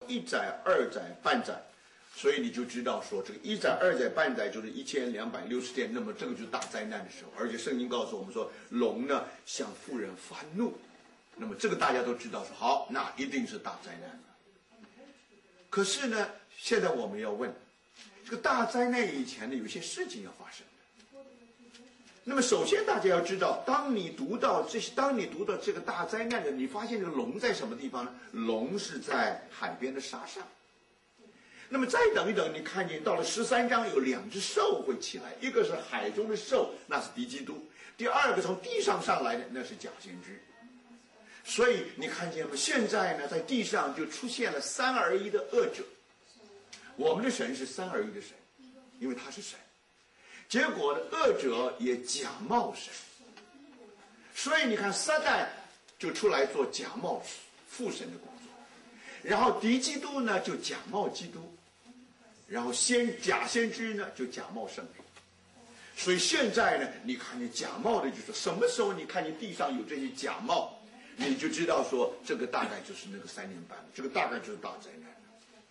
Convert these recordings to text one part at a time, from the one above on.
一载、二载、半载，所以你就知道说这个一载、二载、半载就是1260天，那么这个就是大灾难的时候。而且圣经告诉我们说，龙呢向妇人发怒，那么这个大家都知道说好，那一定是大灾难了。可是呢，现在我们要问，这个大灾难以前呢，有些事情要发生的。那么首先大家要知道，当你读到这个大灾难的，你发现这个龙在什么地方呢？龙是在海边的沙上。那么再等一等，你看见到了13章有2只兽会起来，一个是海中的兽，那是敌基督；第二个从地上上来的，那是假先知。所以你看见吗？现在呢，在地上就出现了3而1的恶者。我们的神是3而1的神，因为他是神。结果呢，恶者也假冒神。所以你看，撒旦就出来做假冒父神的工作，然后敌基督呢就假冒基督，然后假先知呢就假冒圣灵。所以现在呢，你看见假冒的，就是什么时候你看见地上有这些假冒，你就知道说这个大概就是那个3年半，这个大概就是大灾难。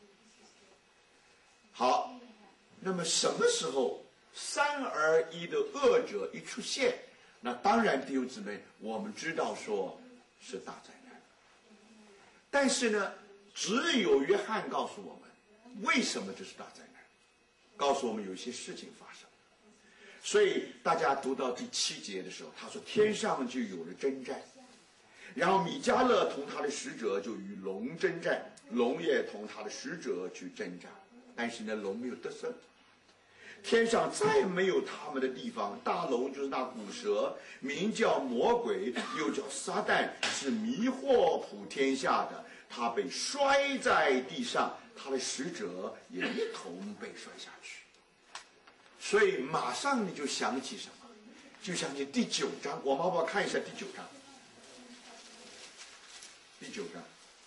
好，那么什么时候3而1的恶者一出现，那当然弟兄姊妹，我们知道说是大灾难。但是呢，只有约翰告诉我们，为什么这是大灾难，告诉我们有一些事情发生。所以大家读到第7节的时候，他说天上就有了征战，然后米迦勒同他的使者就与龙征战，龙也同他的使者去征战，但是呢，龙没有得胜。天上再没有他们的地方，大龙就是那古蛇，名叫魔鬼，又叫撒旦，是迷惑普天下的。他被摔在地上，他的使者也一同被摔下去。所以马上你就想起什么？就想起第9章。我们好不好看一下第9章？第9章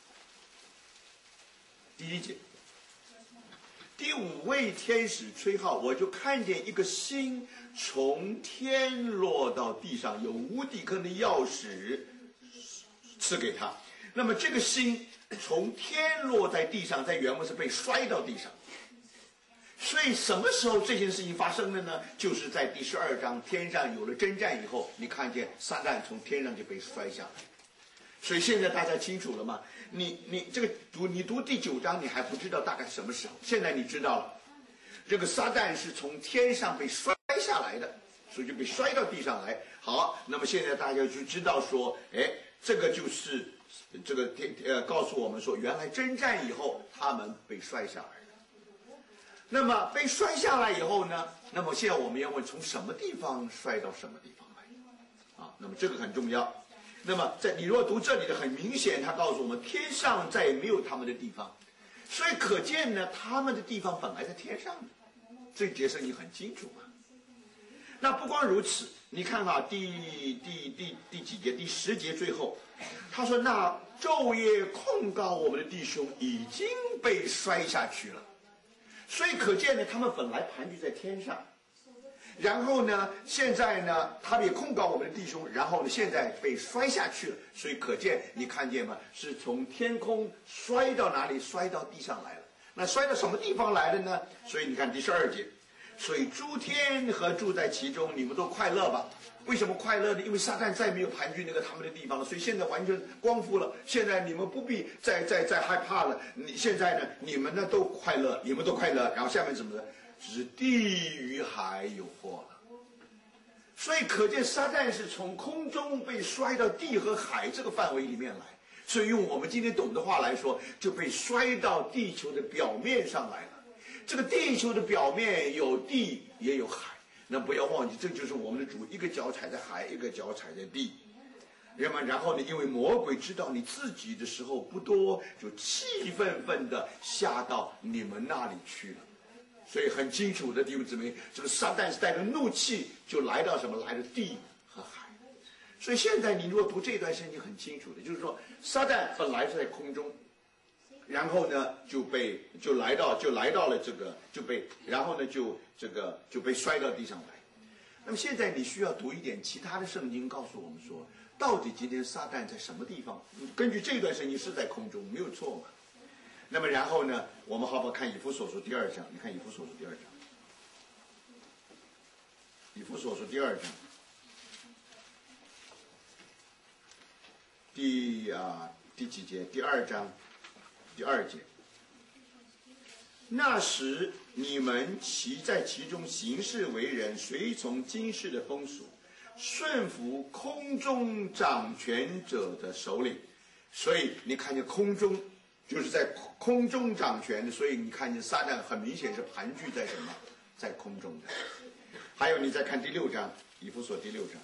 第1节，第5位天使吹号，我就看见一个星从天落到地上，有无底坑的钥匙赐给他。那么这个星从天落在地上，在原文是被摔到地上。所以什么时候这件事情发生的呢？就是在第12章天上有了征战以后，你看见撒旦从天上就被摔下来。所以现在大家清楚了吗？你读第9章，你还不知道大概什么时候，现在你知道了。这个撒旦是从天上被摔下来的，所以就被摔到地上来。好，那么现在大家就知道说，这个就是这个告诉我们说，原来征战以后他们被摔下来的。那么被摔下来以后呢，那么现在我们要问，从什么地方摔到什么地方来啊？那么这个很重要。那么你如果读这里的，很明显他告诉我们天上再也没有他们的地方，所以可见呢，他们的地方本来在天上的，这节圣经很清楚嘛。那不光如此，你看啊，第几节？第10节最后他说，那昼夜控告我们的弟兄已经被摔下去了。所以可见呢，他们本来盘踞在天上，然后呢，现在呢，他们也控告我们的弟兄，然后呢，现在被摔下去了。所以可见，你看见吗？是从天空摔到哪里？摔到地上来了。那摔到什么地方来的呢？所以你看第12节，所以诸天和住在其中，你们都快乐吧。为什么快乐呢？因为撒旦再没有盘踞他们的地方了，所以现在完全光复了。现在你们不必再害怕了。现在呢，你们呢都快乐，你们都快乐。然后下面怎么呢？只是地与海有祸了。所以可见撒旦是从空中被摔到地和海这个范围里面来。所以用我们今天懂的话来说，就被摔到地球的表面上来了。这个地球的表面有地也有海。那不要忘记，这就是我们的主，一个脚踩在海，一个脚踩在地。然后呢，因为魔鬼知道你自己的时候不多，就气愤愤的下到你们那里去了。所以很清楚的弟兄姊妹，这个撒旦是带着怒气就来到什么？来到地和海。所以现在你如果读这段圣经，很清楚的，就是说撒旦本来是在空中，然后呢就来到了这个然后呢就被摔到地上来。那么现在你需要读一点其他的圣经，告诉我们说，到底今天撒旦在什么地方？根据这段圣经是在空中，没有错嘛。 那么然后呢，我们好不好看以弗所书第2章？你看以弗所书第2章，以弗所书第2章第几节？第2章第2节。那时你们在其中行事为人，随从今世的风俗，顺服空中掌权者的首领。所以你看见空中就是在空中掌权的，所以你看见撒旦很明显是盘踞在什么？在空中的。还有你再看第6章，以弗所第6章，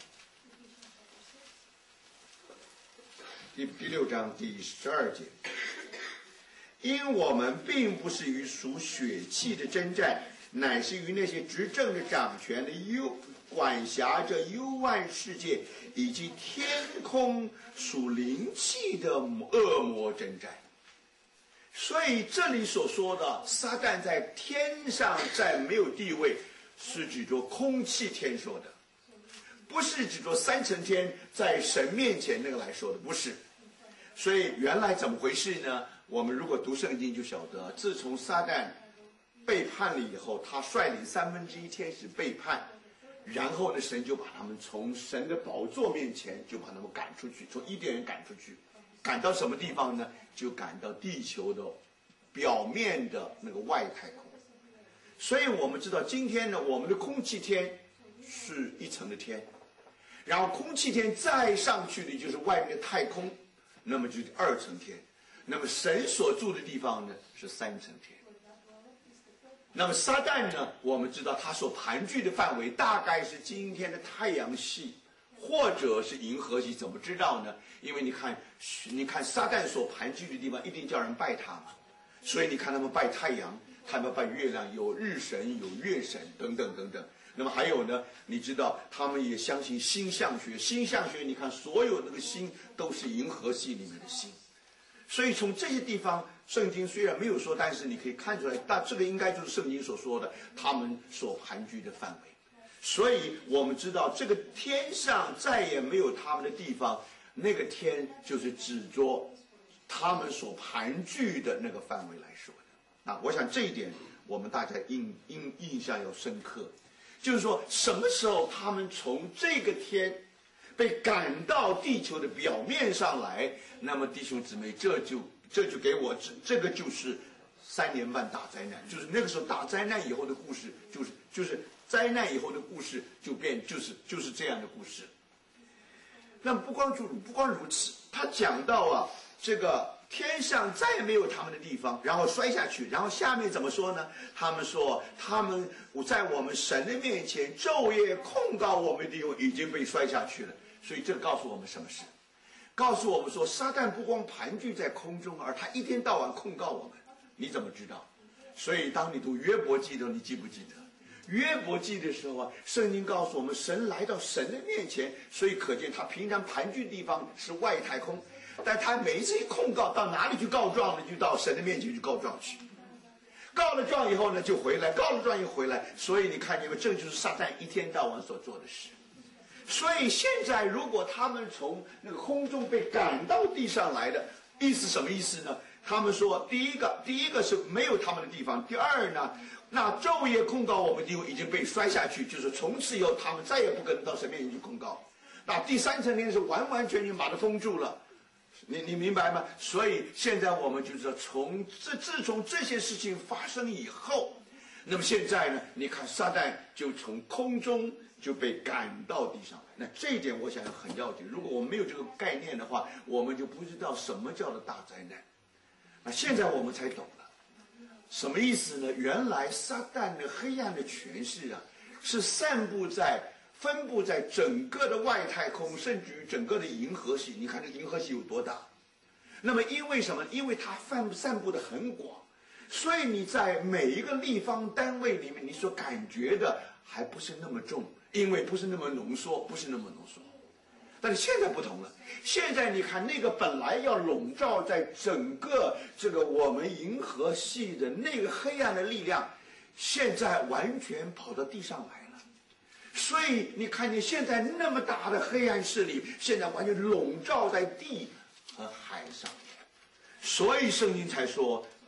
第6章第12节。因我们并不是与属血气的征战，乃是与那些执政的掌权的管辖着幽暗世界以及天空属灵气的恶魔征战。所以这里所说的撒旦在天上再没有地位，是指着空气天说的，不是指着3层天在神面前那个来说的，不是。所以原来怎么回事呢？我们如果读圣经就晓得，自从撒旦背叛了以后，他率领1/3天使背叛，然后呢，神就把他们从神的宝座面前就把他们赶出去，从伊甸园赶出去，赶到什么地方呢？就赶到地球的表面的那个外太空。所以我们知道今天呢，我们的空气天是1层的天，然后空气天再上去的就是外面的太空，那么就是2层天。那么神所住的地方呢是3层天。那么撒旦呢，我们知道他所盘踞的范围大概是今天的太阳系或者是银河系。怎么知道呢？因为你看撒旦所盘踞的地方一定叫人拜他嘛，所以你看他们拜太阳，他们拜月亮，有日神有月神等等等等。那么还有呢，你知道他们也相信星象学，星象学你看所有那个星都是银河系里面的星。所以从这些地方，圣经虽然没有说，但是你可以看出来，但这个应该就是圣经所说的他们所盘踞的范围。所以我们知道这个天上再也没有他们的地方，那个天就是指着他们所盘踞的那个范围来说的。我想这一点我们大家印象要深刻，就是说什么时候他们从这个天被赶到地球的表面上来，那么弟兄姊妹，这就给我这个就是3年半大灾难，就是那个时候大灾难以后的故事，就是灾难以后的故事就是这样的故事。那么不光如此，他讲到这个天上再也没有他们的地方，然后摔下去，然后下面怎么说呢？他们说他们在我们神的面前昼夜控告我们的弟兄已经被摔下去了。所以这告诉我们什么事？告诉我们说，撒旦不光盘踞在空中，而他一天到晚控告我们。你怎么知道？所以当你读约伯记的时候，你记不记得约伯记的时候圣经告诉我们，神来到神的面前，所以可见他平常盘踞的地方是外太空，但他每一次一控告，到哪里去告状呢？就到神的面前去告状去。告了状以后呢，就回来，告了状又回来。所以你看见没？这就是撒旦一天到晚所做的事。所以现在如果他们从那个空中被赶到地上来的意思什么意思呢？他们说第一个是没有他们的地方，第二呢，那昼夜控告我们的弟兄已经被摔下去，就是从此以后他们再也不可能到神面前去控告。那第3层天是完完全全把它封住了，你明白吗？所以现在我们就知道，自从这些事情发生以后，那么现在呢，你看撒旦就从空中就被赶到地上来。那这一点我想很要紧，如果我们没有这个概念的话，我们就不知道什么叫做大灾难。那现在我们才懂了什么意思呢？原来撒旦的黑暗的权势是分布在整个的外太空，甚至于整个的银河系。你看这个银河系有多大？那么因为什么？因为它散布的很广，所以你在每一个立方单位里面，你所感觉的还不是那么重，因为不是那么浓缩。但是现在不同了，现在你看那个本来要笼罩在整个这个我们银河系的那个黑暗的力量，现在完全跑到地上来了。所以你看见现在那么大的黑暗势力，现在完全笼罩在地和海上面。所以圣经才说，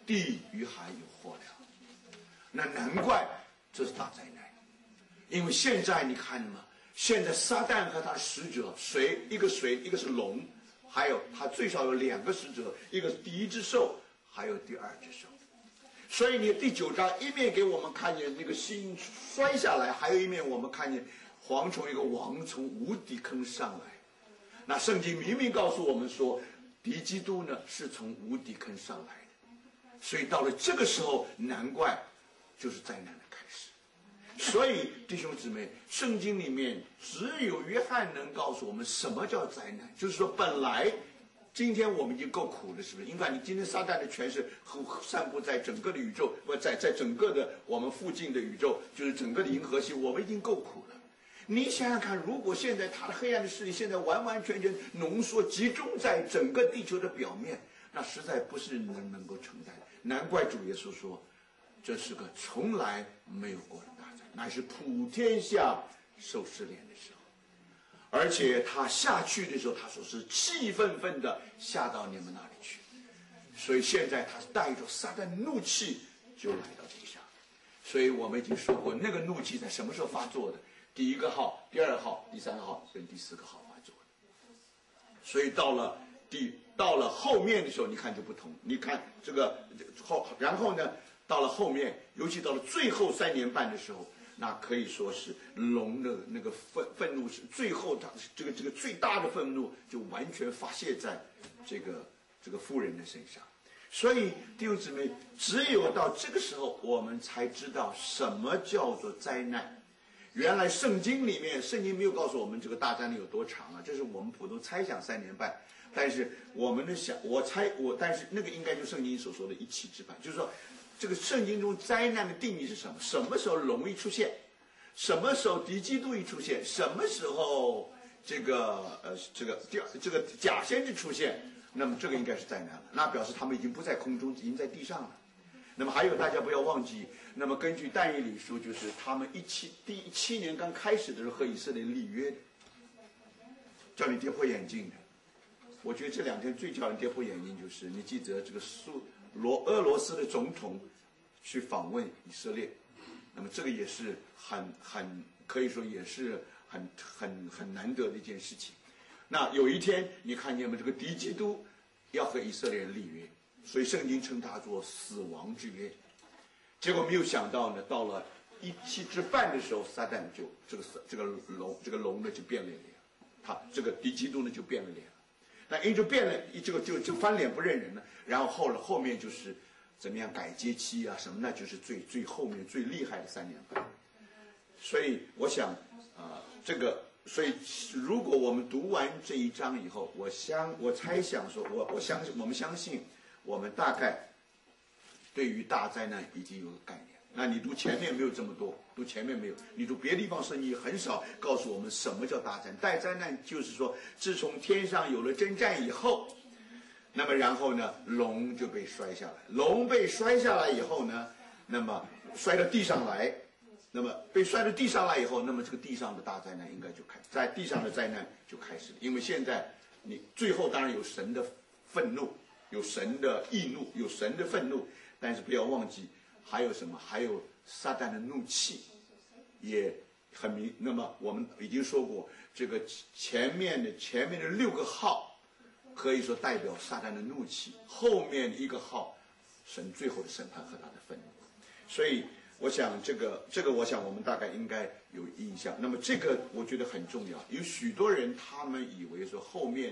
地与海有祸了。那难怪这是大灾难，因为现在你看嘛，现在撒旦和他的使者，一个是龙，还有他最少有2个使者，一个是第一只兽，还有第二只兽。所以你第9章一面给我们看见那个星摔下来，还有一面我们看见蝗虫一个王从无底坑上来。那圣经明明告诉我们说，敌基督呢是从无底坑上来的，所以到了这个时候，难怪就是灾难的开始。所以弟兄姊妹，圣经里面只有约翰能告诉我们什么叫灾难，就是说本来今天我们已经够苦了，是不是？因为你今天撒旦的权势散布在整个的宇宙，在整个的我们附近的宇宙，就是整个的银河系，我们已经够苦了。你想想看，如果现在他的黑暗的势力现在完完全全浓缩集中在整个地球的表面，那实在不是人能够承担。难怪主耶稣说，这是个从来没有过的大灾，乃是普天下受试炼的时候。而且他下去的时候，他说是气愤愤的下到你们那里去。所以现在他带着撒旦怒气就来到地上。所以我们已经说过，那个怒气在什么时候发作的？第1个号、第2号、第3号跟第4个号发作的。所以到了后面的时候，你看就不同。你看这个然后呢，到了后面，尤其到了最后3年半的时候，那可以说是龙的那个愤怒是最后他这个最大的愤怒就完全发泄在这个妇人的身上。所以弟兄姊妹，只有到这个时候，我们才知道什么叫做灾难。原来圣经里面，圣经没有告诉我们这个大灾难有多长啊，这是我们普通猜想3年半。但是我们的但是那个应该就圣经所说的一气之半，就是说，这个圣经中灾难的定义是什么？什么时候龙一出现？什么时候敌基督一出现？什么时候这个假先知出现？那么这个应该是灾难了，那表示他们已经不在空中，已经在地上了。那么还有大家不要忘记，那么根据但以理书，就是他们第7年刚开始的时候和以色列立约的，叫你跌破眼镜的。我觉得这2天最叫人跌破眼镜就是你记得这个俄罗斯的总统去访问以色列，那么这个也是很可以说也是很难得的一件事情。那有一天你看见吗？这个敌基督要和以色列人立约，所以圣经称它做死亡之约。结果没有想到呢，到了1气之半的时候，撒旦就这个龙呢就变了脸，他这个敌基督呢就变了脸了。那因就变了，这个就翻脸不认人了。然后后面就是怎么样改节期啊什么，那就是最后面最厉害的3年半。所以我想所以如果我们读完这一章以后，我猜想说，我们相信，我们大概对于大灾难已经有个概念。那你读前面没有这么多，读前面没有，你读别的地方圣经很少告诉我们什么叫大灾难。大灾难就是说，自从天上有了征战以后，那么然后呢，龙就被摔下来。龙被摔下来以后呢，那么摔到地上来，那么被摔到地上来以后，那么这个地上的大灾难应该就在地上的灾难就开始了。因为现在你最后当然有神的愤怒，有神的易怒，有神的愤怒，但是不要忘记还有什么？还有撒旦的怒气，也很明。那么我们已经说过，这个前面的6个号，可以说代表撒旦的怒气；后面1个号，神最后的审判和他的愤怒。所以，我想这个，我想我们大概应该有印象。那么这个我觉得很重要，有许多人他们以为说后面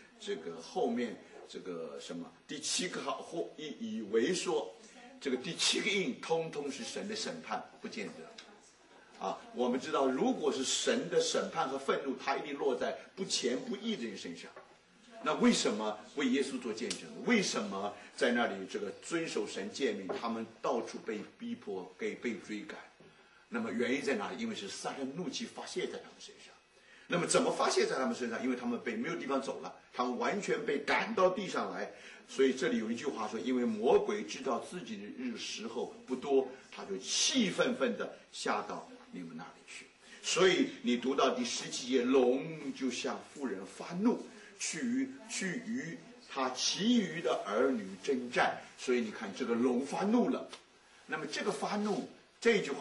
这个什么第7个号，以为说。这个第7个印通通是神的审判，不见得啊。我们知道，如果是神的审判和愤怒，它一定落在不虔不义的人身上。那为什么为耶稣做见证？为什么在那里这个遵守神诫命，他们到处被逼迫、被追赶？那么原因在哪里？因为是撒旦怒气发泄在他们身上。那么怎么发泄在他们身上？因为他们没有地方走了，他们完全被赶到地上来。所以这里有一句话说，因为魔鬼知道自己的时候不多，他就气愤愤的下到你们那里去。所以你读到第17节，龙就向妇人发怒，去与他其余的儿女征战。所以你看，这个龙发怒了。那么这个发怒这句话